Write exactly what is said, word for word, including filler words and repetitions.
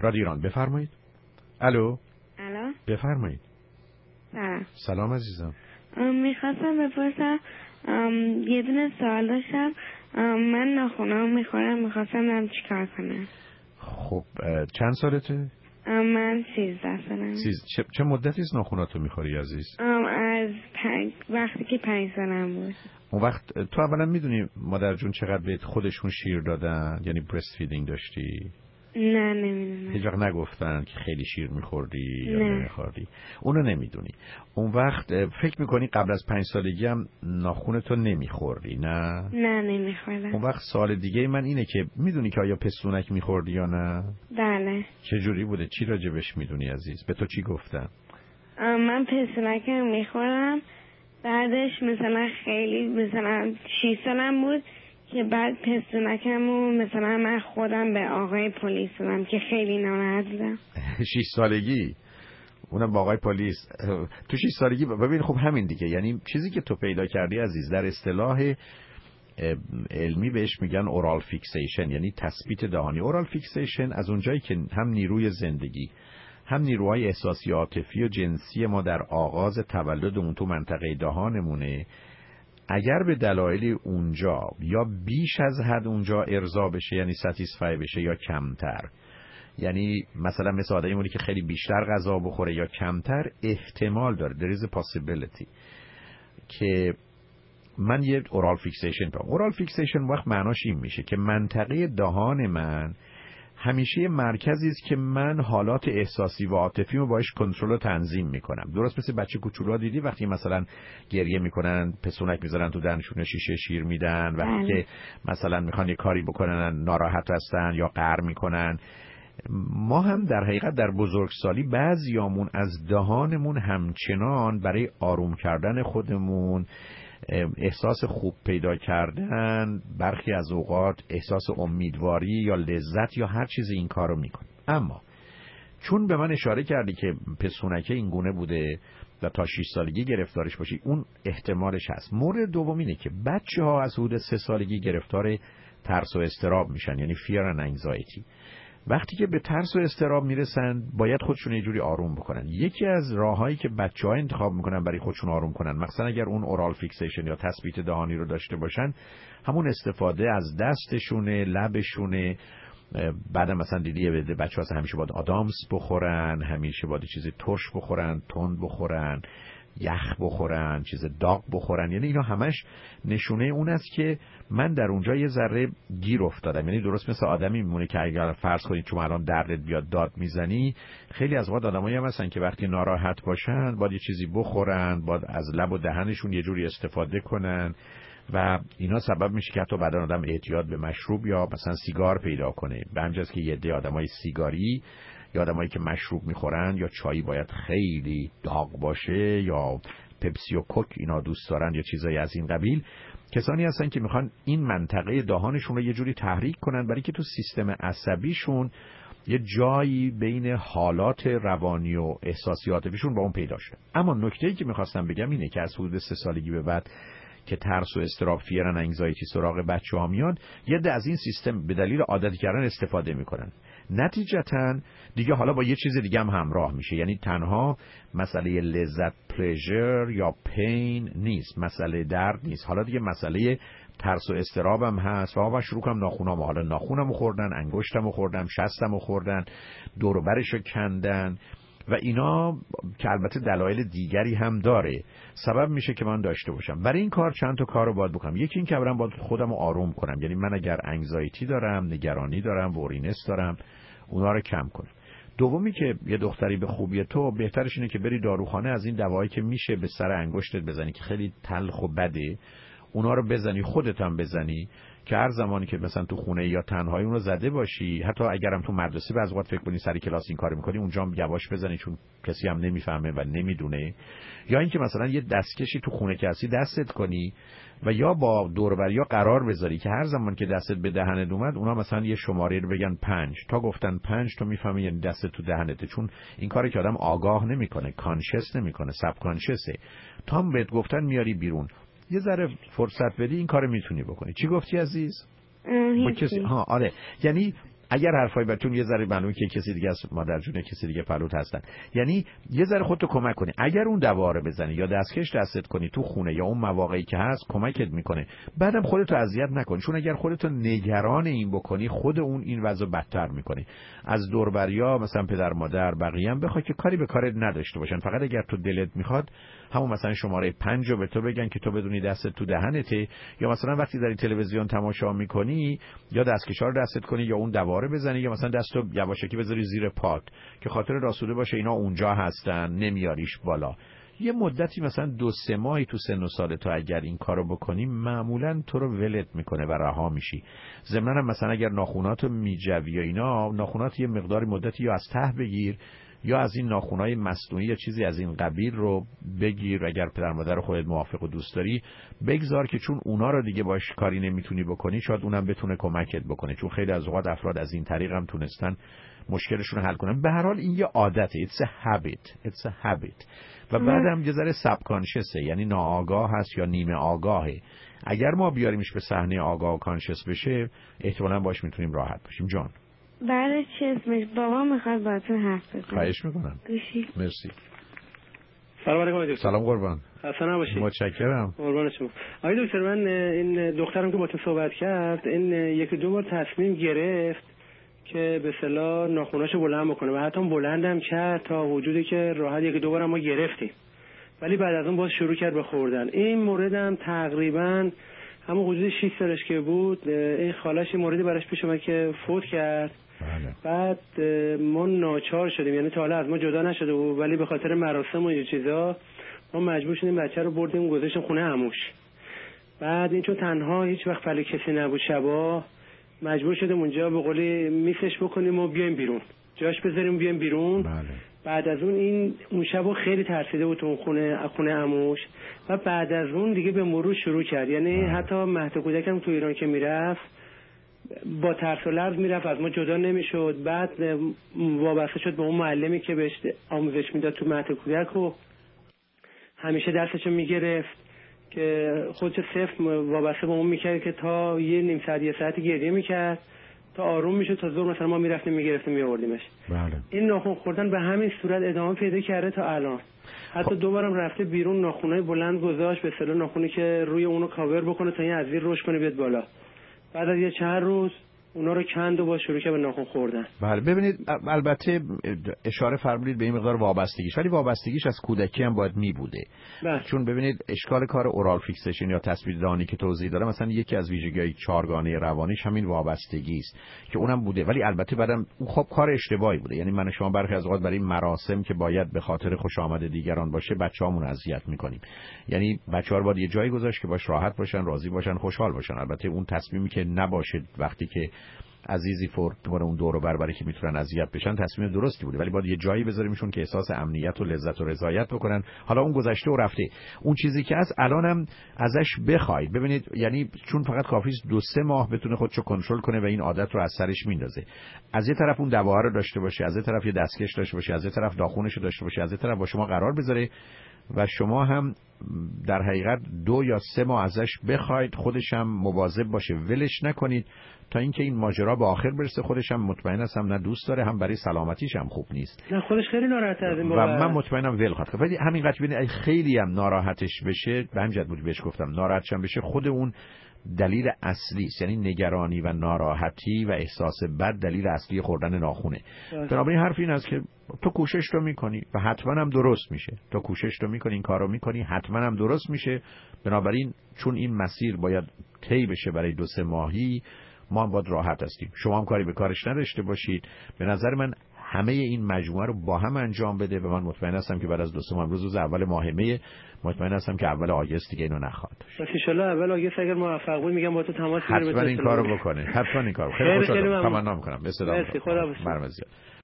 رادیو ایران، بفرمایید. الو. الو. بفرمایید. سلام. سلام عزیزم. میخواستم بپرسم یه دونه سوال داشتم. من ناخونام میخورم، میخواستم دارم چی کار کنم. خب چند سالته؟ من سیزده سالم. سیز... چه... چه مدتی از ناخوناتو میخوری عزیز؟ از پنج... وقتی که پنج سالم بود. اون وقت تو اولا میدونی مادر جون چقدر بهت خودشون شیر دادن؟ یعنی برست فیدینگ داشتی؟ نه نمیدونم. هیچ وقت نگفتن که خیلی شیر میخوردی یا نه. نمیخوردی؟ اونو نمیدونی. اون وقت فکر میکنی قبل از پنج سالگی هم ناخونتو نمیخوردی نه؟ نه نمیخوردم. اون وقت سوال دیگه من اینه که میدونی که آیا پستونک میخوردی یا نه؟ بله. چه جوری بوده؟ چی راجبش میدونی عزیز؟ به تو چی گفتن؟ من پستونک میخورم، بعدش مثلا خیلی مثلا شیش سالم بود که بعد پستونکمو مثلا من خودم به آقای پلیس دادم که خیلی ناراحت بودم. شیش سالگی؟ اونم با آقای پلیس؟ تو شیش سالگی ببین خب همین دیگه، یعنی چیزی که تو پیدا کردی عزیز در اصطلاح علمی بهش میگن اورال فیکسیشن، یعنی تثبیت دهانی. اورال فیکسیشن از اونجایی که هم نیروی زندگی هم نیروهای احساسی عاطفی و جنسی ما در آغاز تولد اون تو منطقه دهانمونه، اگر به دلایلی اونجا یا بیش از حد اونجا ارضا بشه یعنی ساتیسفای بشه یا کمتر، یعنی مثلا مثل آدمی مونی که خیلی بیشتر غذا بخوره یا کمتر، احتمال داره there is a possibility که من یه اورال فیکسیشن دارم. اورال فیکسیشن وقت معناش این میشه که منطقه دهان من همیشه یه مرکزی است که من حالات احساسی و عاطفی رو باهاش کنترل و تنظیم میکنم. درست مثل بچه کوچولوها دیدی وقتی مثلا گریه میکنن پستونک میذارن تو دهنشون، شیشه شیر میدن، وقتی که مثلا میخوان یه کاری بکنن ناراحت هستن یا قهر میکنن. ما هم در حقیقت در بزرگسالی بعضیامون از دهانمون همچنان برای آروم کردن خودمون، احساس خوب پیدا کردن، برخی از اوقات احساس امیدواری یا لذت یا هر چیز این کارو میکنیم. اما چون به من اشاره کردی که پستونکه این گونه بوده و تا شش سالگی گرفتارش باشی، اون احتمالش هست. مورد دوم اینه که بچه ها از حدود سه سالگی گرفتار ترس و اضطراب میشن، یعنی fear and anxiety. وقتی که به ترس و اضطراب میرسن باید خودشون یه جوری آروم بکنن. یکی از راههایی که بچه‌ها انتخاب میکنن برای خودشون آروم کنن، مثلا اگر اون اورال فیکسیشن یا تثبیت دهانی رو داشته باشن، همون استفاده از دستشونه، لبشونه. بعد مثلا دیدی بچه‌ها همیشه باید آدامس بخورن، همیشه باید چیز ترش بخورن، تند بخورن، یخ بخورن، چیز داغ بخورن. یعنی اینا همش نشونه اون است که من در اونجا یه ذره گیر افتادم. یعنی درست مثل آدمی میمونه که اگر فرض کنید چون الان دردت بیاد داد میزنی، خیلی از وقت آدمایی هم هستن که وقتی ناراحت باشن باید یه چیزی بخورن، باید از لب و دهنشون یه جوری استفاده کنن و اینا سبب میشه که حتی بدن آدم اعتیاد به مشروب یا مثلا سیگار پیدا کنه. به همجاست که یه عده آدمای سیگاری یا آدمایی که مشروب میخورن یا چایی باید خیلی داغ باشه یا پپسی و کوک اینا دوست دارن یا چیزایی از این قبیل، کسانی هستن که میخوان این منطقه دهانشون رو یه جوری تحریک کنن برای که تو سیستم عصبیشون یه جایی بین حالات روانی و احساسی عاطفیشون با اون پیدا شه. اما نکته‌ای که میخواستم بگم اینه که از حدود سه سالگی به بعد که ترس و اضطراب، فیر و انگزایتی سراغ بچه‌ها میاد، یه ده از این سیستم به دلیل عادت کردن استفاده میکنن. نتیجتاً دیگه حالا با یه چیز دیگه هم همراه میشه، یعنی تنها مسئله لذت پلژر یا پین نیست، مسئله درد نیست، حالا دیگه مسئله ترس و اضطراب هم هست. و آقا شروع کنم ناخونام، حالا ناخونمو خوردن، انگشتمو خوردن، شستمو خوردن، دور و برشو کندن و اینا که البته دلایل دیگری هم داره، سبب میشه که من داشته باشم. برای این کار چند تا کارو باید بکنم. یکی این که برام باید خودم رو آروم کنم، یعنی من اگر انگزایتی دارم، نگرانی دارم، ورینس دارم، اونا رو کم کنم. دومی که یه دختری به خوبی تو بهترش اینه که بری داروخانه، از این دوایی که میشه به سر انگشتت بزنی که خیلی تلخ و بده، اونا رو بزنی، خودت هم بزنی که هر زمانی که مثلا تو خونه یا تنهایی اون رو زده باشی، حتی اگرم تو مدرسه بعضی وقت فکر کنی سر کلاس این کارو میکنی، اونجا هم یواش بزنی چون کسی هم نمیفهمه و نمیدونه. یا اینکه مثلا یه دستکشی تو خونه که هستی دستت کنی و یا با دوربریا قرار بذاری که هر زمان که دستت به دهنت اومد اونا مثلا یه شماره رو بگن پنج، تا گفتن پنج تو میفهمی یعنی دستت تو دهنته. چون این کاری که آدم آگاه نمیکنه، کانشس نمیکنه، ساب کانشسه، تا هم بهت گفتن میاری بیرون. یه ذره فرصت بدی این کارو میتونی بکنی. چی گفتی عزیز؟ با کسی ها آره، یعنی اگر حرفای بچون یه ذره معلومه که کسی دیگه از مادر جون کسی دیگه پلوت هستن، یعنی یه ذره خودتو کمک کنی. اگر اون دواره بزنی یا دستکش دستت کنی تو خونه یا اون مواقعی که هست کمکت میکنه. بعدم خودتو اذیت نکن، چون اگر خودتو نگران این بکنی خود اون این وضع بدتر میکنه. از دور و بریا مثلا پدر مادر بقیه هم بخوای که کاری به کارت نداشته باشن، فقط اگر تو دلت میخواد همون مثلا شماره پنج رو به تو بگن که تو بدونی دستت تو دهنته، یا مثلا وقتی داری تلویزیون تماشا میکنی یا دستکشا رو دستت کنی یا اون دواره بزنی، یا مثلا دستو یواشکی بذاری زیر پات که خاطر راسوده باشه اینا اونجا هستن نمیاریش بالا. یه مدتی مثلا دو سه ماهی تو سن و سال تو اگر این کارو بکنی معمولا تو رو ولت میکنه و رها میشی. ضمناً مثلا اگر ناخوناتو میجوی یا اینا، ناخونات یه مقداری مدتی یا از ته بگیر یا از این ناخونای مصنوعی یا چیزی از این قبیل رو بگیر، اگر پدر مادر خودت موافق و دوست داری بگذار، که چون اونا رو دیگه باش کاری نمیتونی بکنی شاید اونم بتونه کمکت بکنه، چون خیلی از اوقات افراد از این طریق هم تونستن مشکلشون رو حل کنن. به هر حال این یه عادته، it's a habit it's a habit و بعدم یه ذره سابکانشسه، یعنی ناآگاه هست یا نیمه آگاهه. اگر ما بیاریمش به صحنه آگاه و کانشس بشه احتمالاً باش میتونیم راحت باشیم. جان بعد چه اسمش بابا میخواد باهاتون حرف بزنه. خواهش میکنم. گوشی. مرسی. سلام علیکم دکتر. سلام قربان. خسته نباشید. متشکرم. قربان شما. آقای دکتر، من این دخترم که با تو صحبت کرد این یکی دو بار تصمیم گرفت که به اصطلاح ناخوناشو بلند بکنه و حتی بلندم کرد تا وجودی که راحت یکی دو بار ما گرفتیم، ولی بعد از اون باز شروع کرد به خوردن. این موردم تقریبا همون حدود شش سالش که بود این خالش این موردی براش پیش اومد که فوت کرد. بله. بعد ما ناچار شدیم، یعنی تا حالا از ما جدا نشده بود ولی به خاطر مراسم و این چیزا ما مجبور شدیم بچه رو بردیم گذاشتیم خونه عموش. بعد این چون تنها هیچ وقت ولی کسی نبود شبا، مجبور شدیم اونجا به قولی میسش بکنیم و بیایم بیرون، جاش بذاریم بیایم بیرون. بله. بعد از اون این اون شبا خیلی ترسیده بود تو اون خونه خونه عموش و بعد از اون دیگه به مرور شروع کرد، یعنی بله. حتی مهد کودکم تو ایران که میرفت با ترس و لرز میرفت، از ما جدا نمیشد. بعد وابسته شد به اون معلمی که بهش آموزش میداد تو مهد کودک و همیشه دستشو میگرفت که خودش صفر وابسته به اون میکرد که تا یه نیم ساعت یه ساعتی گریه میکرد تا آروم میشد، تا زور مثلا ما میرفتیم میگرفتیم میآوردیمش. بله. این ناخن خوردن به همین صورت ادامه پیدا کرده تا الان. حتی دوبارم رفته بیرون ناخونای بلند گذاشت، به اصطلاح ناخونی که روی اونو کاور بکنه تا این از زیر رشد کنه بیاد بالا. بعد از یه چند روز اونا رو کند و با شروع کرد به ناخن خوردن. بله. ببینید البته اشاره فرمودید به این مقدار وابستگیش، ولی وابستگیش از کودکی هم باید می بوده. بله. چون ببینید اشکال کار اورال فیکسیشن یا تصویر دانی که توضیح داره، مثلا یکی از ویژگی‌های چهارگانه روانیش همین وابستگی است که اونم بوده، ولی البته بعدم خب کار اشتباهی بوده. یعنی من شما برخی از اوقات برای مراسم که باید به خاطر خوش آمد دیگران باشه بچه‌هامون اذیت می‌کنیم. یعنی بچه‌ها رو باید یه جایی گذاشت که باش راحت باشن، راضی باشن، خوشحال باشن. البته اون تصمیمی که نباشه وقتی که عزیزی فوت کنه اون دور و بر برای که میتونن اذیت بشن تصمیم درستی بوده، ولی باید یه جایی بذاریمشون که احساس امنیت و لذت و رضایت بکنن. حالا اون گذشته و رفته، اون چیزی که از الانم ازش بخواید ببینید، یعنی چون فقط کافیه دو سه ماه بتونه خودشو کنترل کنه و این عادت رو از سرش میندازه. از یه طرف اون دوا رو داشته باشه، از یه طرف یه دستکش داشته باشه، از یه طرف داخونش رو داشته باشه، از یه طرف با شما قرار بذاره و شما هم در حقیقت دو یا سه ماه ازش بخواید خودش هم مواظب باشه، ولش نکنید تا اینکه این ماجرا به آخر برسه. خودش هم مطمئن هستم نه دوست داره، هم برای سلامتیش هم خوب نیست. نه خودش خیلی ناراحته از این و من مطمئنم ول خواهد. ولی همین قضیه ببینید خیلی هم ناراحتش بشه، به همین بود بهش گفتم ناراحتش هم بشه، خود اون دلیل اصلی است، یعنی نگرانی و ناراحتی و احساس بد دلیل اصلی خوردن ناخونه. بنابراین حرف این است که تو کوشش تو میکنی و حتما هم درست میشه. تو کوشش تو میکنی، این کارو میکنی، حتما هم درست میشه. بنابراین چون این مسیر باید طی بشه برای دو سه ماهی، ما هم باید راحت هستیم. شما هم کاری به کارش نداشته باشید. به نظر من همه این مجموعه رو با هم انجام بده و من مطمئن هستم که بعد از دو سه ماه، امروز روز اول ماه می، مطمئن هستم که اول آگست دیگه اینو نخواهد داشت. ان شاء الله اول آگست اگر موفق بود میگم با تو تماس بگیرم. حتما این کارو بکنه. حتما این کارو. خیلی خوشحالم. تمنا میکنم. به صدا. مرسی. خدا